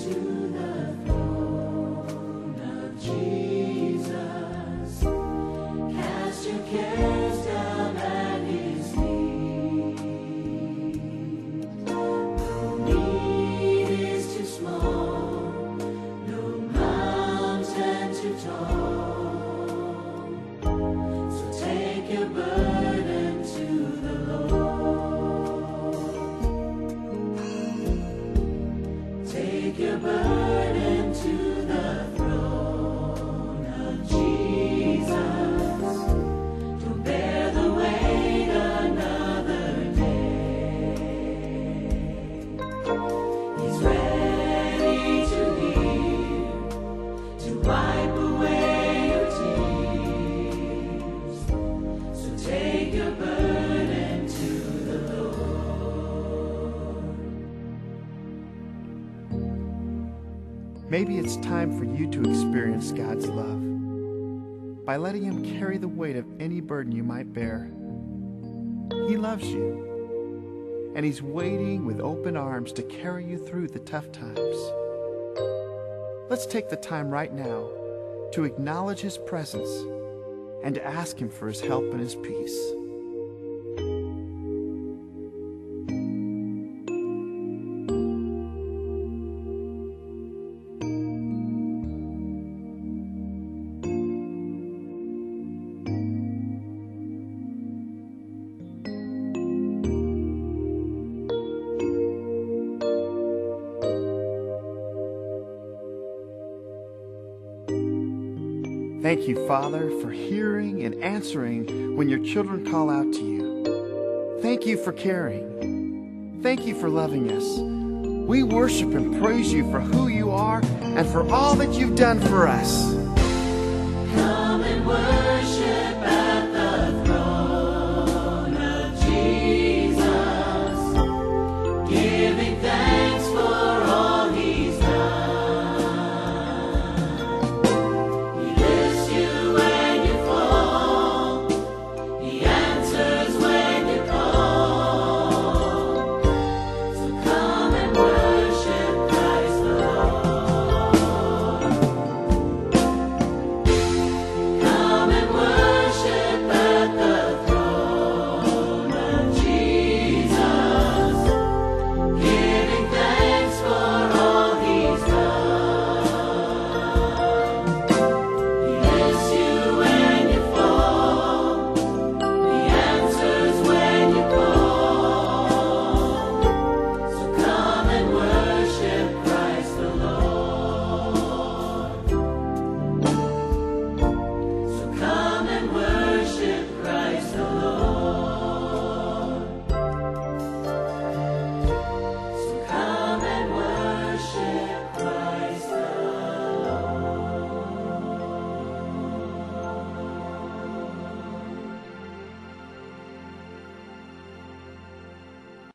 Maybe it's time for you to experience God's love by letting Him carry the weight of any burden you might bear. He loves you, and He's waiting with open arms to carry you through the tough times. Let's take the time right now to acknowledge His presence and to ask Him for His help and His peace. Thank you, Father, for hearing and answering when your children call out to you. Thank you for caring. Thank you for loving us. We worship and praise you for who you are and for all that you've done for us. Come and worship.